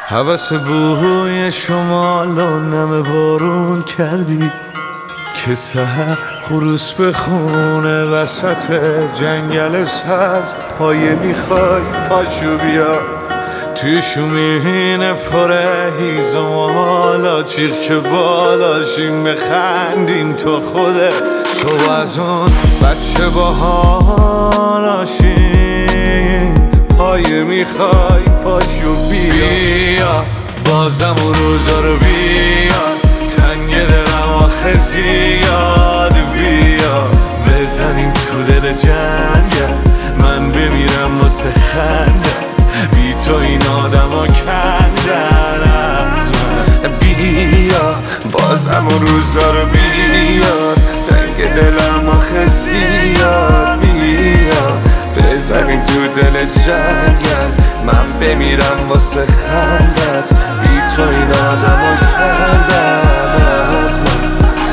هوس بوی شمال و نم بارون کردی که سحر خروس بخونه وسط جنگل سبز. پایه میخوای پاشو بیا توی شومین پره هیزم حالا چیخ که بالاشیم بخندیم تو خوده شو از اون بچه با حالاشیم. پایه میخوای پاشو بیا بازم اون روزا رو بیا تنگ دلم آخه زیاد بیا بزنیم تو دل جنگل من بمیرم واسه خندت بی تو این آدم ها کندن از من. بیا بازم اون روزا رو بیا تنگ دلم آخه زیاد بیا بزنیم تو دل جنگل من بمیرم واسه خندت بی تو این آدم ها کندن از من.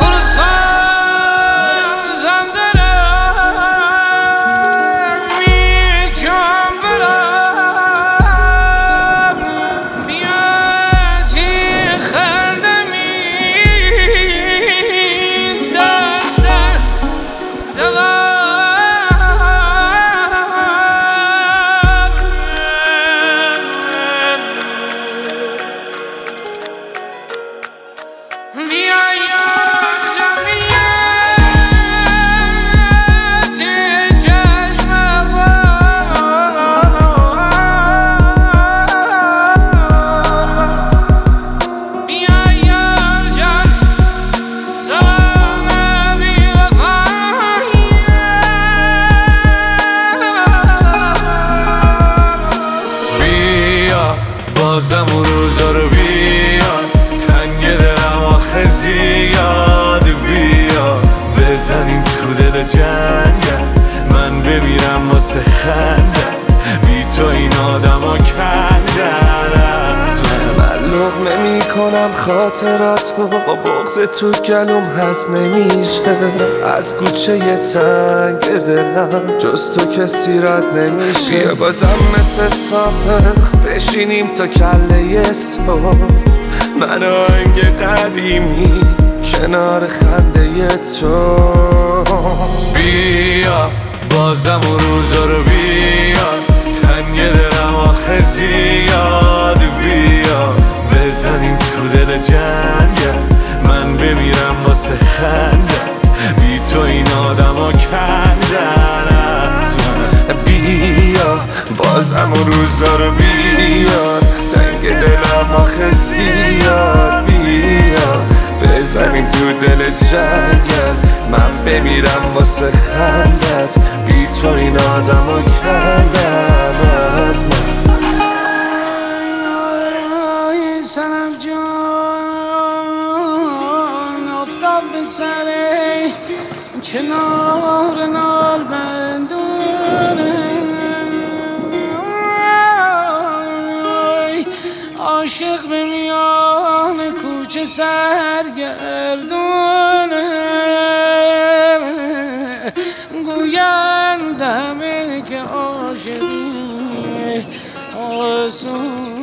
بازم اون روزا رو بیا تنگ دلم آخه زیاد بیا بزنیم تو دل جنگل من بمیرم واسه خندت بی تو این آدم ها کندن از من لقمه میکنم خاطراتو با بغض تو گلوم هضم نمیشه از کوچه تنگ دلم جز تو کسی رد نمیشه. بیا بازم مثل سابق بشینیم تا کله صبح من آهنگ قدیمی کنار خنده تو. بیا بازم اون روزا رو بیا تنگ دلم آخه زیاد بیا بزنیم تو دل جنگل من بمیرم واسه خندت بی تو این آدم ها کندن از من. بیا بازم اون روزا رو بیا تنگ دلم آخه زیاد بیا بزنیم تو دل جنگل من بمیرم واسه خندت بی تو این آدم ها کندن از من. سنم جان افتاد به سر کنار نال بندونه عاشق به میان کوچه سرگردونه گویند همه که عاشقی آسون